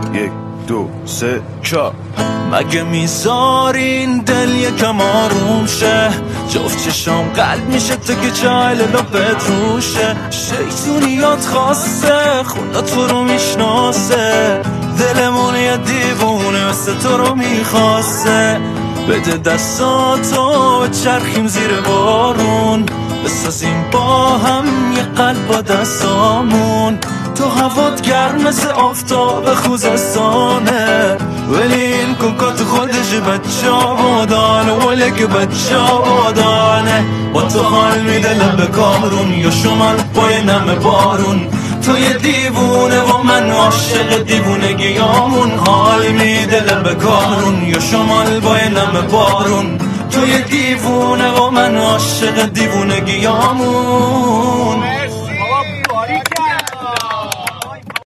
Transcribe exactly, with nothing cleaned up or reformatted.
یک دو سه چهار. مگه میذارین دل یکم آروم شه؟ جفت چشام قلب میشه تو که چایل لپت روشه. شیطونیات خاصه خدا تو رو میشناسه، دلمون یه دیوونه مثل تو رو میخواسته. بده دستاتو چرخیم زیر بارون، بسازیم با هم یه قلب با دستامون. تو هوات گرم مثل آفتاب خوزستانه، ولی این کوکا تو خودش بچه آبادانه. ولی که بچه آبادانه با تو حال میده لب کامرون یا شمال پای نم بارون. تو یه دیوونه و من عاشق دیوونگیامون، حال میده لب کامرون یا شمال پای نم بارون. تو یه دیوونه و من عاشق دیوونگیامون.